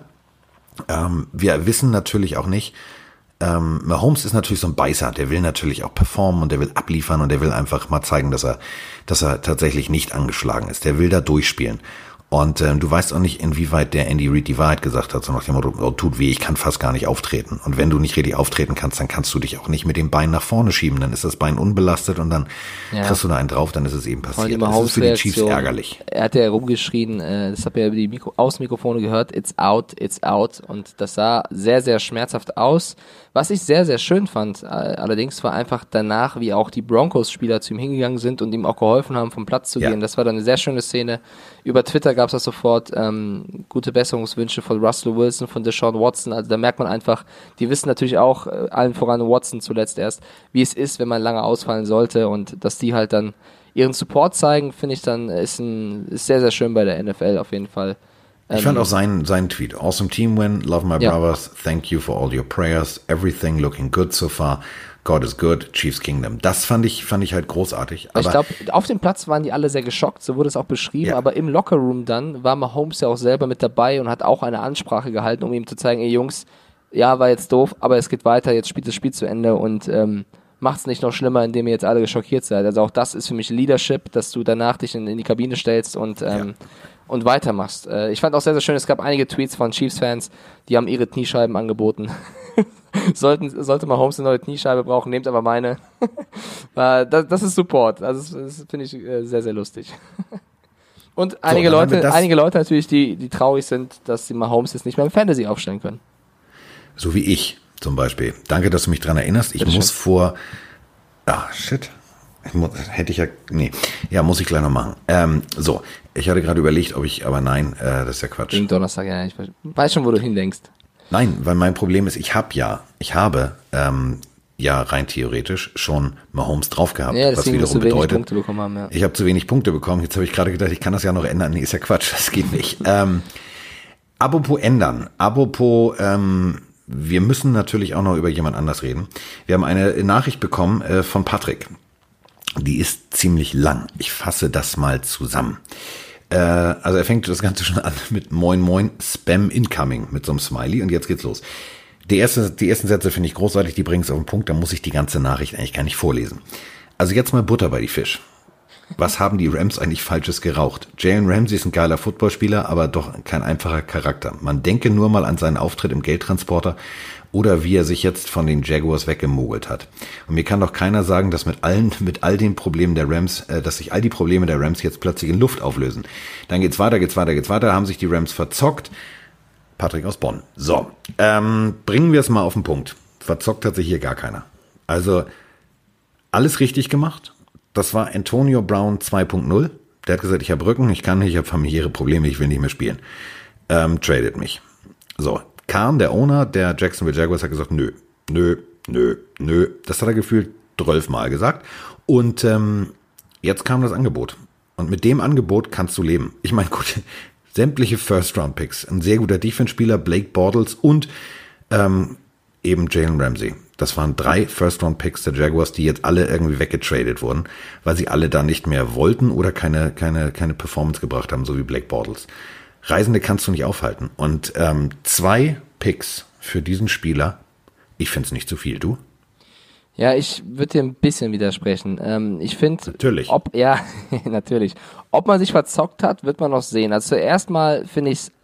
Ähm, wir wissen natürlich auch nicht, ähm, Mahomes ist natürlich so ein Beißer, der will natürlich auch performen und der will abliefern und der will einfach mal zeigen, dass er, dass er tatsächlich nicht angeschlagen ist. Der will da durchspielen. Und ähm, du weißt auch nicht, inwieweit der Andy Reid die Wahrheit gesagt hat, so nach dem Motto, oh, tut weh, ich kann fast gar nicht auftreten. Und wenn du nicht richtig auftreten kannst, dann kannst du dich auch nicht mit dem Bein nach vorne schieben. Dann ist das Bein unbelastet und dann Ja. kriegst du da einen drauf, dann ist es eben Vor passiert. allem Das ist für die Chiefs Mahomes-Reaktion. ärgerlich. Er hat ja rumgeschrien, äh, das habt ihr ja über die Mikro Außenmikrofone gehört, it's out, it's out. Und das sah sehr, sehr schmerzhaft aus. Was ich sehr, sehr schön fand, äh, allerdings war einfach danach, wie auch die Broncos-Spieler zu ihm hingegangen sind und ihm auch geholfen haben, vom Platz zu Ja. gehen. Das war dann eine sehr schöne Szene. Über Twitter gab es das sofort, ähm, gute Besserungswünsche von Russell Wilson, von Deshaun Watson. Also da merkt man einfach, die wissen natürlich auch, äh, allen voran Watson zuletzt erst, wie es ist, wenn man lange ausfallen sollte und dass die halt dann ihren Support zeigen, finde ich dann, ist, ein, ist sehr, sehr schön bei der N F L auf jeden Fall. Ich Ähm, fand auch seinen, seinen Tweet. Awesome team win. Love my Ja. brothers. Thank you for all your prayers. Everything looking good so far. God is good, Chiefs Kingdom. Das fand ich, fand ich halt großartig. Aber ich glaube, auf dem Platz waren die alle sehr geschockt, so wurde es auch beschrieben, ja. Aber im Lockerroom dann war Mahomes ja auch selber mit dabei und hat auch eine Ansprache gehalten, um ihm zu zeigen, ey Jungs, ja, war jetzt doof, aber es geht weiter, jetzt spielt das Spiel zu Ende und ähm, macht's nicht noch schlimmer, indem ihr jetzt alle geschockiert seid. Also auch das ist für mich Leadership, dass du danach dich in, in die Kabine stellst und ähm, ja. und weitermachst. Äh, ich fand auch sehr, sehr schön, es gab einige Tweets von Chiefs-Fans, die haben ihre Kniescheiben angeboten. Sollten, sollte mal Holmes eine neue Kniescheibe brauchen, nehmt aber meine. das, das ist Support. Also das, das finde ich äh, sehr, sehr lustig. Und einige so, Leute, einige Leute natürlich, die, die traurig sind, dass sie Mahomes jetzt nicht mehr im Fantasy aufstellen können. So wie ich zum Beispiel. Danke, dass du mich dran erinnerst. Ich Bitte muss schön. vor... Ah, shit. Ich muss, hätte ich ja... Nee. Ja, muss ich gleich noch machen. Ähm, so, ich hatte gerade überlegt, ob ich... Aber nein, äh, das ist ja Quatsch. Wegen Donnerstag, ja. Ich weiß schon, wo du hindenkst. Nein, weil mein Problem ist, ich habe ja... Ich habe... Ähm, ja, rein theoretisch schon Mahomes drauf gehabt. Ja, deswegen was wiederum zu wenig bedeutet, Punkte bekommen haben, ja. Ich habe zu wenig Punkte bekommen. Jetzt habe ich gerade gedacht, ich kann das ja noch ändern. Nee, ist ja Quatsch, das geht nicht. ähm, apropos ändern. Apropos... Ähm, wir müssen natürlich auch noch über jemand anders reden. Wir haben eine Nachricht bekommen äh, von Patrick. Die ist ziemlich lang. Ich fasse das mal zusammen. Äh, also er fängt das Ganze schon an mit Moin Moin, Spam Incoming mit so einem Smiley und jetzt geht's los. Die, erste, die ersten Sätze finde ich großartig, die bringen es auf den Punkt, da muss ich die ganze Nachricht eigentlich gar nicht vorlesen. Also jetzt mal Butter bei die Fisch. Was haben die Rams eigentlich Falsches geraucht? Jalen Ramsey ist ein geiler Footballspieler, aber doch kein einfacher Charakter. Man denke nur mal an seinen Auftritt im Geldtransporter oder wie er sich jetzt von den Jaguars weggemogelt hat. Und mir kann doch keiner sagen, dass mit allen, mit all den Problemen der Rams, äh, dass sich all die Probleme der Rams jetzt plötzlich in Luft auflösen. Dann geht's weiter, geht's weiter, geht's weiter, haben sich die Rams verzockt. Patrick aus Bonn. So, ähm, bringen wir es mal auf den Punkt. Verzockt hat sich hier gar keiner. Also, alles richtig gemacht. Das war Antonio Brown zwei Punkt null. Der hat gesagt, ich habe Rücken, ich kann nicht, ich habe familiäre Probleme, ich will nicht mehr spielen. Ähm, tradet mich. So, Kahn, der Owner der Jacksonville Jaguars, hat gesagt, nö, nö, nö, nö. Das hat er gefühlt zwölf Mal gesagt. Und ähm, jetzt kam das Angebot. Und mit dem Angebot kannst du leben. Ich meine, gut, sämtliche First-Round-Picks. Ein sehr guter Defense-Spieler, Blake Bortles und ähm, eben Jalen Ramsey. Das waren drei First-Round-Picks der Jaguars, die jetzt alle irgendwie weggetradet wurden, weil sie alle da nicht mehr wollten oder keine keine keine Performance gebracht haben, so wie Blake Bortles. Reisende kannst du nicht aufhalten. Und ähm, zwei Picks für diesen Spieler, ich finde es nicht zu viel. Du? Ja, ich würde dir ein bisschen widersprechen. Ähm, ich finde, natürlich. Ob, ja, natürlich. Ob man sich verzockt hat, wird man noch sehen. Also zuerst mal finde ich es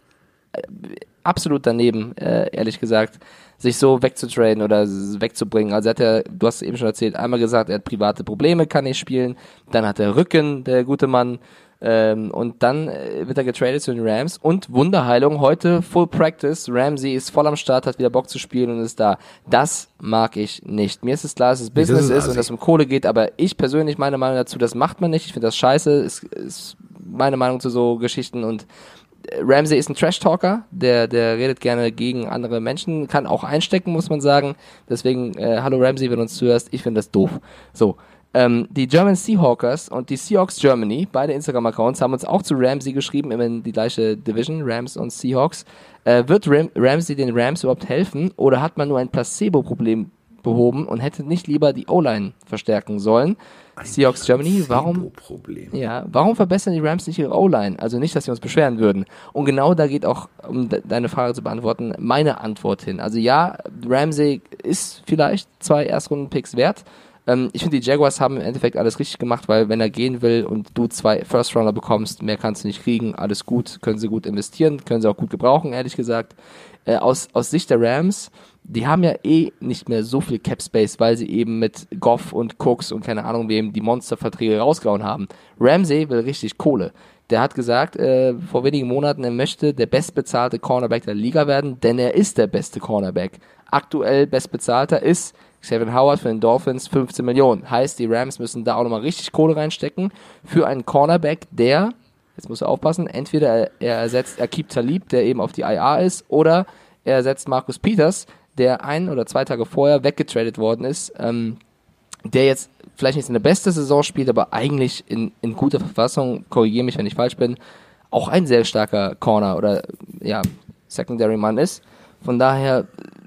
absolut daneben, äh, ehrlich gesagt, sich so wegzutraden oder wegzubringen. Also hat er, du hast eben schon erzählt, einmal gesagt, er hat private Probleme, kann nicht spielen. Dann hat er Rücken, der gute Mann. Ähm, und dann äh, wird er getradet zu den Rams. Und Wunderheilung, heute Full Practice. Ramsey ist voll am Start, hat wieder Bock zu spielen und ist da. Das mag ich nicht. Mir ist es klar, dass es Business ist, ist und dass es um Kohle geht, aber ich persönlich, meine Meinung dazu, das macht man nicht. Ich finde das scheiße. Ist, ist meine Meinung zu so Geschichten. Und Ramsey ist ein Trash-Talker, der, der redet gerne gegen andere Menschen, kann auch einstecken, muss man sagen. Deswegen, äh, hallo Ramsey, wenn du uns zuhörst, ich finde das doof. So, ähm, die German Seahawkers und die Seahawks Germany, beide Instagram-Accounts, haben uns auch zu Ramsey geschrieben, immerhin die gleiche Division, Rams und Seahawks. Äh, wird Ram- Ramsey den Rams überhaupt helfen oder hat man nur ein Placebo-Problem behoben und hätte nicht lieber die O-Line verstärken sollen? Ein Seahawks Germany, warum, ja, warum verbessern die Rams nicht ihre O-Line? Also nicht, dass sie uns beschweren würden. Und genau da geht auch, um de- deine Frage zu beantworten, meine Antwort hin. Also ja, Ramsey ist vielleicht zwei Erstrunden-Picks wert. Ähm, ich finde, die Jaguars haben im Endeffekt alles richtig gemacht, weil wenn er gehen will und du zwei First-Rounder bekommst, mehr kannst du nicht kriegen, alles gut, können sie gut investieren, können sie auch gut gebrauchen, ehrlich gesagt. Äh, aus, aus Sicht der Rams, die haben ja eh nicht mehr so viel Cap-Space, weil sie eben mit Goff und Cooks und keine Ahnung wem die Monsterverträge rausgehauen haben. Ramsey will richtig Kohle. Der hat gesagt, äh, vor wenigen Monaten, er möchte der bestbezahlte Cornerback der Liga werden, denn er ist der beste Cornerback. Aktuell bestbezahlter ist Xavier Howard für den Dolphins fünfzehn Millionen. Heißt, die Rams müssen da auch nochmal richtig Kohle reinstecken für einen Cornerback, der, jetzt muss er aufpassen, entweder er ersetzt Aqib Talib, der eben auf die I R ist, oder er ersetzt Marcus Peters, der ein oder zwei Tage vorher weggetradet worden ist, ähm, der jetzt vielleicht nicht seine beste Saison spielt, aber eigentlich in, in guter Verfassung, korrigiere mich, wenn ich falsch bin, auch ein sehr starker Corner oder ja, Secondary-Mann ist. Von daher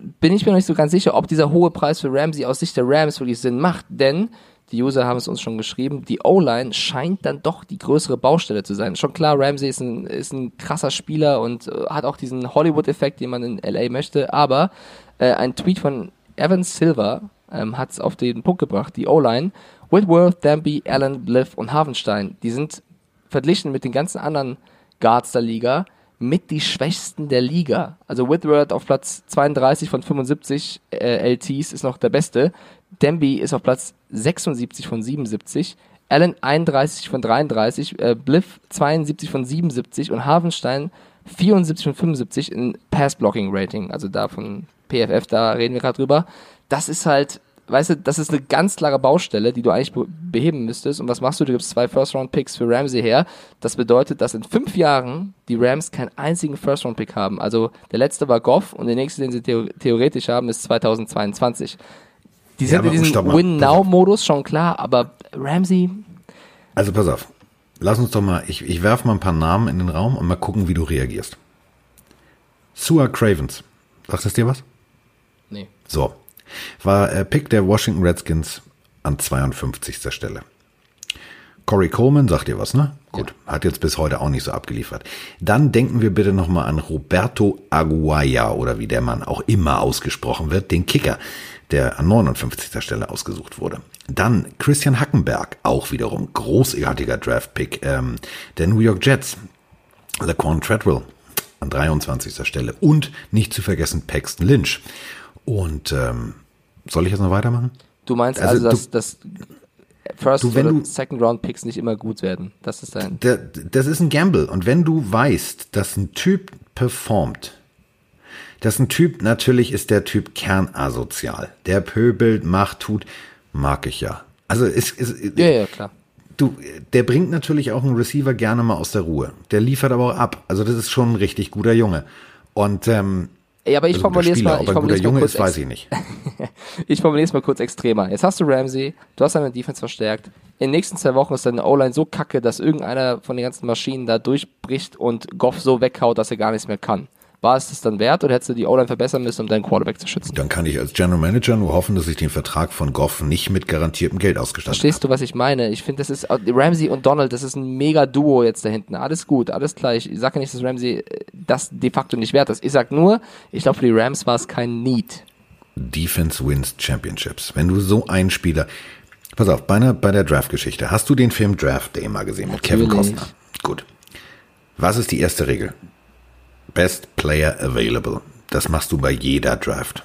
bin ich mir noch nicht so ganz sicher, ob dieser hohe Preis für Ramsey aus Sicht der Rams wirklich Sinn macht, denn die User haben es uns schon geschrieben, die O-Line scheint dann doch die größere Baustelle zu sein. Schon klar, Ramsey ist ein, ist ein krasser Spieler und äh, hat auch diesen Hollywood-Effekt, den man in L A möchte, aber äh, ein Tweet von Evan Silver ähm, hat es auf den Punkt gebracht, die O-Line, Whitworth, Danby, Allen, Bliff und Havenstein, die sind verglichen mit den ganzen anderen Guards der Liga mit die Schwächsten der Liga. Also Whitworth auf Platz zweiunddreißig von fünfundsiebzig äh, L Ts ist noch der Beste. Danby ist auf Platz sechsundsiebzig von siebenundsiebzig. Allen einunddreißig von dreiunddreißig. Äh, Bliff zweiundsiebzig von siebenundsiebzig. Und Havenstein vierundsiebzig von fünfundsiebzig in Pass-Blocking-Rating. Also da von P F F, da reden wir gerade drüber. Das ist halt, weißt du, das ist eine ganz klare Baustelle, die du eigentlich be- beheben müsstest. Und was machst du? Du gibst zwei First-Round-Picks für Ramsey her. Das bedeutet, dass in fünf Jahren die Rams keinen einzigen First-Round-Pick haben. Also der letzte war Goff und der nächste, den sie theo- theoretisch haben, ist zweitausendzweiundzwanzig. Die sind ja, in diesem Win-Now-Modus, schon klar, aber Ramsey... Also pass auf, lass uns doch mal, ich, ich werfe mal ein paar Namen in den Raum und mal gucken, wie du reagierst. Sua Cravens, sagt das dir was? Nee. So, war äh, Pick der Washington Redskins an zweiundfünfzigster Stelle. Corey Coleman, sagt dir was, ne? Gut, ja. Hat jetzt bis heute auch nicht so abgeliefert. Dann denken wir bitte nochmal an Roberto Aguaya oder wie der Mann auch immer ausgesprochen wird, den Kicker, der an neunundfünfzigster Stelle ausgesucht wurde. Dann Christian Hackenberg, auch wiederum großartiger Draft-Pick ähm, der New York Jets. Laquan Treadwell an dreiundzwanzigster Stelle. Und nicht zu vergessen Paxton Lynch. Und ähm, soll ich jetzt noch weitermachen? Du meinst also, also dass, du, dass First- du, oder Second-Round-Picks nicht immer gut werden? Das ist dein... Der, das ist ein Gamble. Und wenn du weißt, dass ein Typ performt, dass ein Typ, natürlich ist der Typ kernasozial. Der pöbelt, macht, tut, mag ich ja. Also ist, ist ja, ja, klar. Du, der bringt natürlich auch einen Receiver gerne mal aus der Ruhe. Der liefert aber auch ab. Also das ist schon ein richtig guter Junge. Und ähm, ja, aber ich also formuliere es mal. Ob er guter Junge ist, weiß ich nicht. Ich formuliere es mal kurz extremer. Jetzt hast du Ramsey, du hast deine Defense verstärkt. In den nächsten zwei Wochen ist deine O-Line so kacke, dass irgendeiner von den ganzen Maschinen da durchbricht und Goff so weghaut, dass er gar nichts mehr kann. War es das dann wert oder hättest du die O-Line verbessern müssen, um deinen Quarterback zu schützen? Dann kann ich als General Manager nur hoffen, dass ich den Vertrag von Goff nicht mit garantiertem Geld ausgestattet habe. Verstehst du, was ich meine? Ich finde, das ist Ramsey und Donald, das ist ein mega Duo jetzt da hinten. Alles gut, alles gleich. Ich sage ja nicht, dass Ramsey das de facto nicht wert ist. Ich sag nur, ich glaube, für die Rams war es kein Need. Defense wins Championships. Wenn du so einen Spieler... Pass auf, bei, einer, bei der Draft-Geschichte. Hast du den Film Draft Day mal gesehen mit Kevin Costner? Gut. Was ist die erste Regel? Best Player Available. Das machst du bei jeder Draft.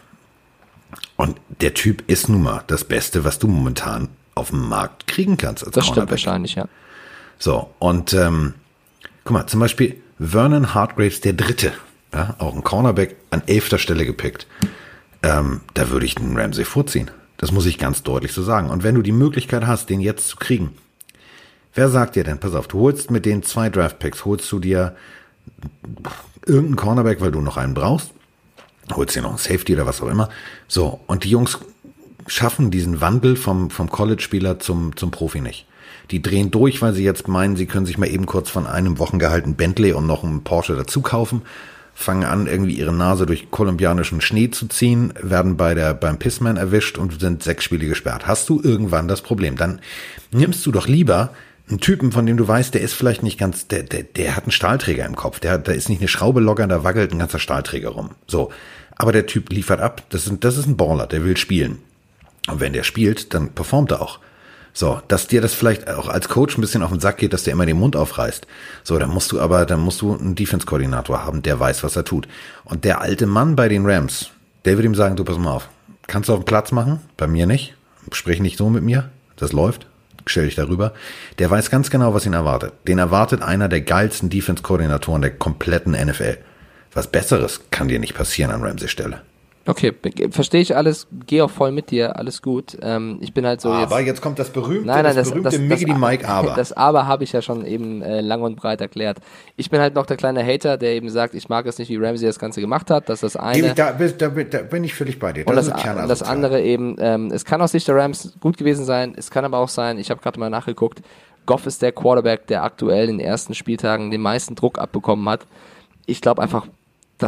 Und der Typ ist nun mal das Beste, was du momentan auf dem Markt kriegen kannst als Das Cornerback. stimmt wahrscheinlich, ja. So, und ähm, guck mal, zum Beispiel Vernon Hartgraves, der Dritte, ja, auch ein Cornerback an elfter Stelle gepickt. Ähm, da würde ich den Ramsey vorziehen. Das muss ich ganz deutlich so sagen. Und wenn du die Möglichkeit hast, den jetzt zu kriegen, wer sagt dir denn, pass auf, du holst mit den zwei Draft-Picks, holst du dir irgendeinen Cornerback, weil du noch einen brauchst, holst dir noch einen Safety oder was auch immer. So, und die Jungs schaffen diesen Wandel vom, vom College-Spieler zum, zum Profi nicht. Die drehen durch, weil sie jetzt meinen, sie können sich mal eben kurz von einem Wochengehalt ein Bentley und noch einen Porsche dazu kaufen, fangen an, irgendwie ihre Nase durch kolumbianischen Schnee zu ziehen, werden bei der, beim Pissman erwischt und sind sechs Spiele gesperrt. Hast du irgendwann das Problem? Dann nimmst du doch lieber einen Typen, von dem du weißt, der ist vielleicht nicht ganz, der, der, der hat einen Stahlträger im Kopf, der, da ist nicht eine Schraube lockern, da wackelt ein ganzer Stahlträger rum. So. Aber der Typ liefert ab, das ist, das ist ein Baller, der will spielen. Und wenn der spielt, dann performt er auch. So, dass dir das vielleicht auch als Coach ein bisschen auf den Sack geht, dass der immer den Mund aufreißt. So, dann musst du aber, dann musst du einen Defense-Koordinator haben, der weiß, was er tut. Und der alte Mann bei den Rams, der wird ihm sagen, du pass mal auf, kannst du auf den Platz machen? Bei mir nicht. Sprich nicht so mit mir. Das läuft. Stell dich darüber. Der weiß ganz genau, was ihn erwartet. Den erwartet einer der geilsten Defense-Koordinatoren der kompletten N F L. Was Besseres kann dir nicht passieren an Ramsey Stelle. Okay, verstehe ich alles, gehe auch voll mit dir, alles gut. Ähm, ich bin halt so aber jetzt, jetzt kommt das berühmte, nein, nein, das, das berühmte das, Miggity das, Mike Aber. Das Aber habe ich ja schon eben äh, lang und breit erklärt. Ich bin halt noch der kleine Hater, der eben sagt, ich mag es nicht, wie Ramsey das Ganze gemacht hat. Das ist das eine. Da, da, da bin ich völlig bei dir. Das und das, ist das andere eben, ähm, es kann aus Sicht der Rams gut gewesen sein, es kann aber auch sein, ich habe gerade mal nachgeguckt, Goff ist der Quarterback, der aktuell in den ersten Spieltagen den meisten Druck abbekommen hat. Ich glaube einfach, dass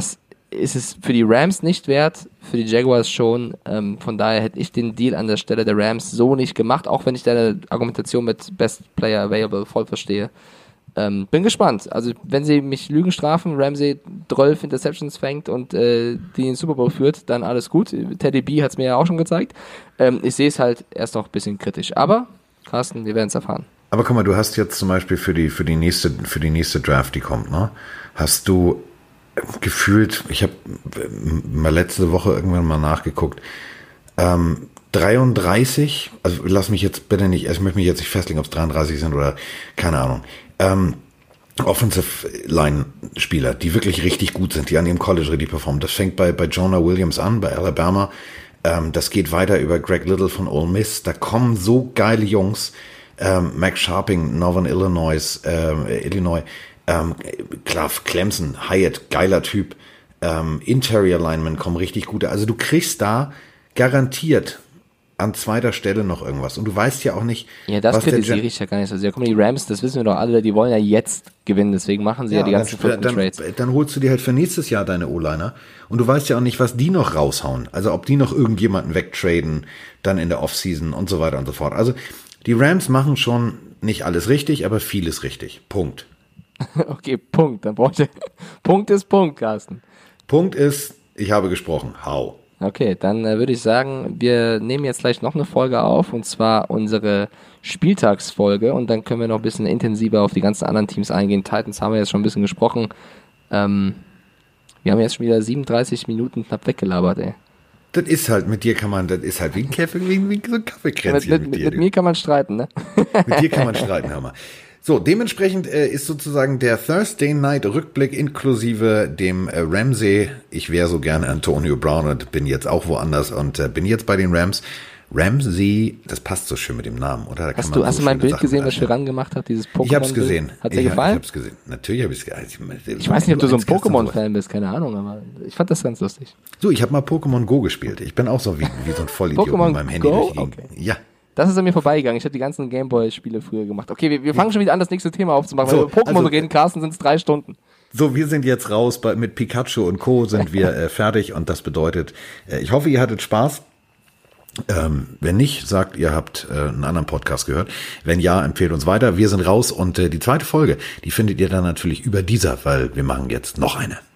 ist es für die Rams nicht wert, für die Jaguars schon. Ähm, von daher hätte ich den Deal an der Stelle der Rams so nicht gemacht, auch wenn ich deine Argumentation mit Best Player Available voll verstehe. Ähm, bin gespannt. Also wenn sie mich Lügen strafen, Ramsey zwölf Interceptions fängt und äh, die in den Super Bowl führt, dann alles gut. Teddy B hat es mir ja auch schon gezeigt. Ähm, ich sehe es halt erst noch ein bisschen kritisch. Aber, Carsten, wir werden es erfahren. Aber guck mal, du hast jetzt zum Beispiel für die, für die nächste, für die nächste Draft, die kommt, ne? Hast du gefühlt, ich habe mal letzte Woche irgendwann mal nachgeguckt, ähm, dreiunddreißig, also lass mich jetzt bitte nicht, ich möchte mich jetzt nicht festlegen, ob es dreiunddreißig sind oder keine Ahnung, ähm, Offensive Line Spieler, die wirklich richtig gut sind, die an ihrem College richtig performen. Das fängt bei, bei Jonah Williams an, bei Alabama, ähm, das geht weiter über Greg Little von Ole Miss, da kommen so geile Jungs, ähm, Max Sharping, Northern Illinois, ähm, Illinois, Ähm, klar, Clemson, Hyatt, geiler Typ, ähm, Interior Linemen kommen richtig gute, also du kriegst da garantiert an zweiter Stelle noch irgendwas und du weißt ja auch nicht, ja, das was der kritisiere Gen- ich ja gar nicht. Also ja, kommen die Rams, das wissen wir doch alle, die wollen ja jetzt gewinnen, deswegen machen sie ja, ja die ganzen dann, dann, Trades. Dann holst du dir halt für nächstes Jahr deine O-Liner und du weißt ja auch nicht, was die noch raushauen, also ob die noch irgendjemanden wegtraden, dann in der Offseason und so weiter und so fort. Also die Rams machen schon nicht alles richtig, aber vieles richtig. Punkt. Okay, Punkt. Dann braucht ihr Punkt ist Punkt, Carsten. Punkt ist, ich habe gesprochen. Hau. Okay, dann äh, würde ich sagen, wir nehmen jetzt gleich noch eine Folge auf, und zwar unsere Spieltagsfolge, und dann können wir noch ein bisschen intensiver auf die ganzen anderen Teams eingehen. Titans haben wir jetzt schon ein bisschen gesprochen. Ähm, wir haben jetzt schon wieder siebenunddreißig Minuten knapp weggelabert, ey. Das ist halt, mit dir kann man, das ist halt wie ein Kaffee, wie, wie so ein Kaffeekränzchen mit, mit, mit, dir. Mit mir kann man streiten, ne? Mit dir kann man streiten, hör mal. So, dementsprechend äh, ist sozusagen der Thursday Night Rückblick inklusive dem äh, Ramsey. Ich wäre so gerne Antonio Brown und bin jetzt auch woanders und äh, bin jetzt bei den Rams. Ramsey, das passt so schön mit dem Namen, oder? Da hast du, so hast du mein Bild Sachen gesehen, was ich ran gemacht habe, dieses Pokémon? Ich hab's gesehen. Hat dir ich, gefallen? Ich hab's gesehen. Natürlich habe ich es gesehen. Ich, ich weiß nicht, ob du so ein Pokémon-Fan bist, keine Ahnung, aber ich fand das ganz lustig. So, ich habe mal Pokémon Go gespielt. Ich bin auch so wie, wie so ein Vollidiot mit meinem Handy Go? durch die Gegend. Okay. Ja. Das ist an mir vorbeigegangen. Ich habe die ganzen Gameboy-Spiele früher gemacht. Okay, wir, wir fangen schon wieder an, das nächste Thema aufzumachen. So, Wenn wir Pokémon also, reden, Carsten, sind es drei Stunden. So, wir sind jetzt raus. Bei, mit Pikachu und Co. sind wir äh, fertig. Und das bedeutet, äh, ich hoffe, ihr hattet Spaß. Ähm, wenn nicht, sagt, ihr habt äh, einen anderen Podcast gehört. Wenn ja, empfehlt uns weiter. Wir sind raus. Und äh, die zweite Folge, die findet ihr dann natürlich über dieser, weil wir machen jetzt noch eine.